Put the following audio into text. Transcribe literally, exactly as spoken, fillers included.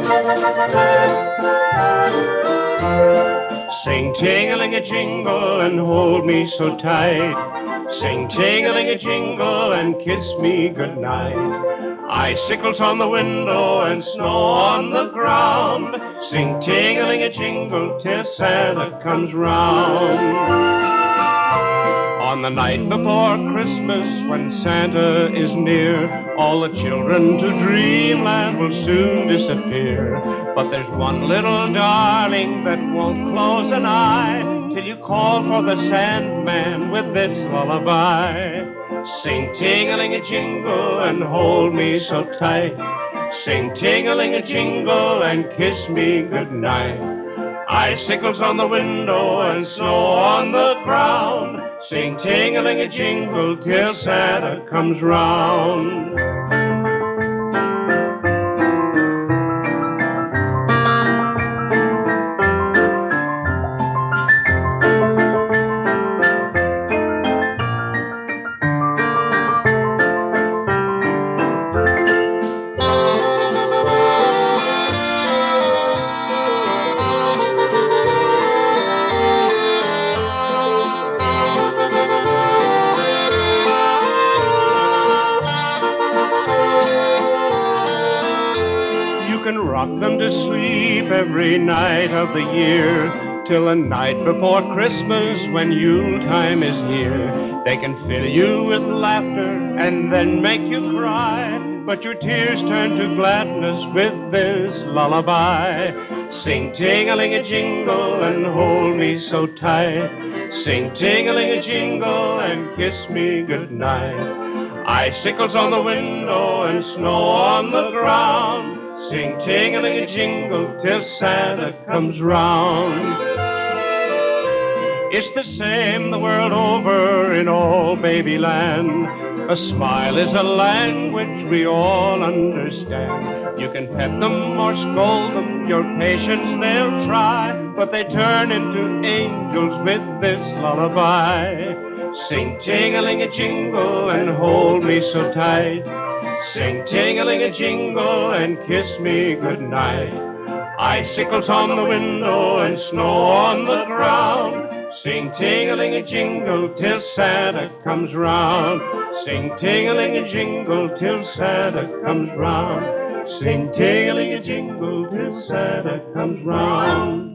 Sing ting-a-ling-a-jingle and hold me so tight. Sing ting-a-ling-a-jingle and kiss me goodnight. Icicles on the window and snow on the ground. Sing ting-a-ling-a-jingle till Santa comes round. On the night before Christmas, when Santa is near, all the children to dreamland will soon disappear. But there's one little darling that won't close an eye till you call for the Sandman with this lullaby. Sing ting-a-ling-a-jingle and hold me so tight. Sing ting-a-ling-a-jingle and kiss me goodnight. Icicles on the window and snow on the ground. Sing ting-a-ling-a-jingle till Santa comes round. You can rock them to sleep every night of the year, till the night before Christmas when Yuletime is here. They can fill you with laughter and then make you cry, but your tears turn to gladness with this lullaby. Sing ting-a-ling-a-jingle and hold me so tight. Sing ting-a-ling-a-jingle and kiss me goodnight. Icicles on the window and snow on the ground. Sing ting-a-ling-a-jingle till Santa comes round. It's the same the world over in all babyland. A smile is a language we all understand. You can pet them or scold them, your patience they'll try, but they turn into angels with this lullaby. Sing ting-a-ling-a-jingle and hold me so tight. Sing ting-a-ling-a-jingle and kiss me goodnight. Icicles on the window and snow on the ground. Sing ting-a-ling-a-jingle till Santa comes round. Sing ting-a-ling-a-jingle till Santa comes round. Sing ting-a-ling-a-jingle till Santa comes round.